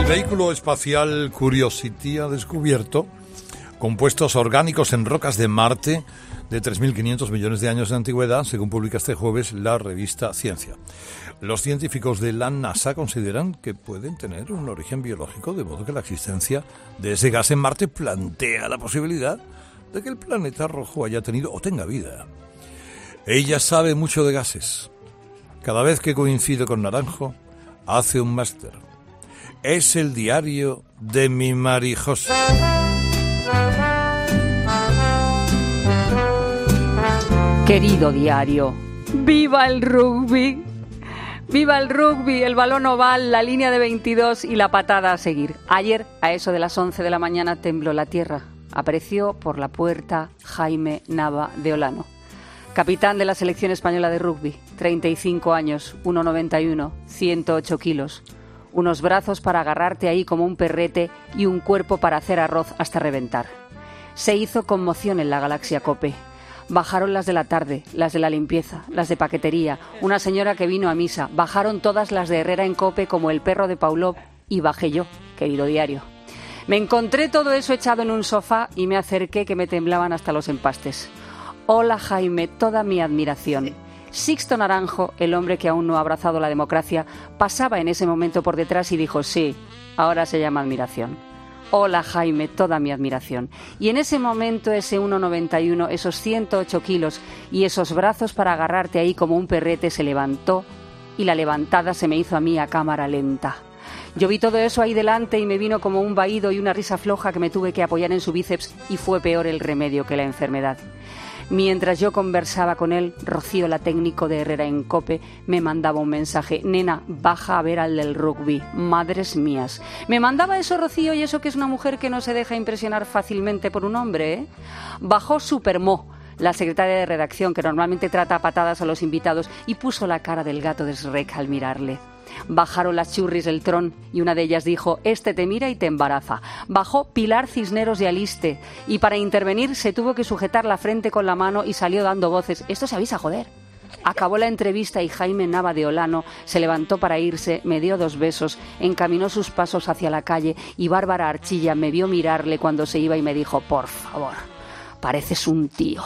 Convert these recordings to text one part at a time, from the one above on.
El vehículo espacial Curiosity ha descubierto compuestos orgánicos en rocas de Marte de 3.500 millones de años de antigüedad, según publica este jueves la revista Ciencia. Los científicos de la NASA consideran que pueden tener un origen biológico, de modo que la existencia de ese gas en Marte plantea la posibilidad de que el planeta rojo haya tenido o tenga vida. Ella sabe mucho de gases. Cada vez que coincide con Naranjo, hace un máster. Es el diario de mi Marijosa. Querido diario, ¡viva el rugby! ¡Viva el rugby! El balón oval, la línea de 22 y la patada a seguir. Ayer, a eso de las 11 de la mañana, tembló la tierra. Apareció por la puerta Jaime Nava de Olano, capitán de la selección española de rugby, 35 años, 1,91, 108 kilos. Unos brazos para agarrarte ahí como un perrete y un cuerpo para hacer arroz hasta reventar. Se hizo conmoción en la galaxia Cope. Bajaron las de la tarde, las de la limpieza, las de paquetería, una señora que vino a misa. Bajaron todas las de Herrera en Cope como el perro de Pavlov y bajé yo, querido diario. Me encontré todo eso echado en un sofá y me acerqué que me temblaban hasta los empastes. Hola Jaime, toda mi admiración. Sixto Naranjo, el hombre que aún no ha abrazado la democracia, pasaba en ese momento por detrás y dijo, sí, ahora se llama admiración. Hola Jaime, toda mi admiración. Y en ese momento ese 1,91, esos 108 kilos y esos brazos para agarrarte ahí como un perrete se levantó y la levantada se me hizo a mí a cámara lenta. Yo vi todo eso ahí delante y me vino como un vaído y una risa floja que me tuve que apoyar en su bíceps y fue peor el remedio que la enfermedad. Mientras yo conversaba con él, Rocío, la técnico de Herrera en Cope, me mandaba un mensaje. Nena, baja a ver al del rugby. Madres mías. Me mandaba eso Rocío y eso que es una mujer que no se deja impresionar fácilmente por un hombre, ¿eh? Bajó Supermo, la secretaria de redacción que normalmente trata a patadas a los invitados, y puso la cara del gato de Shrek al mirarle. Bajaron las churris del Tron y una de ellas dijo, este te mira y te embaraza. Bajó Pilar Cisneros de Aliste y para intervenir se tuvo que sujetar la frente con la mano y salió dando voces. Esto se avisa, joder. Acabó la entrevista y Jaime Nava de Olano se levantó para irse, me dio 2 besos, encaminó sus pasos hacia la calle y Bárbara Archilla me vio mirarle cuando se iba y me dijo, por favor, pareces un tío.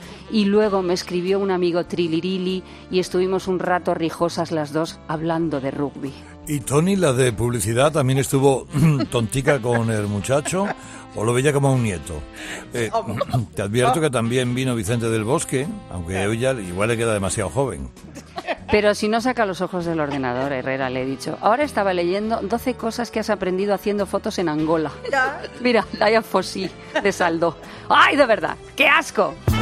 Y luego me escribió un amigo Trilirili y estuvimos un rato rijosas las dos hablando de rugby. ¿Y Tony, la de publicidad, también estuvo tontica con el muchacho o lo veía como un nieto? Te advierto que también vino Vicente del Bosque, aunque ella igual le queda demasiado joven. Pero si no saca los ojos del ordenador, Herrera, le he dicho. Ahora estaba leyendo 12 cosas que has aprendido haciendo fotos en Angola. Mira, Daya Fossi de Saldo. ¡Ay, de verdad! ¡Qué asco!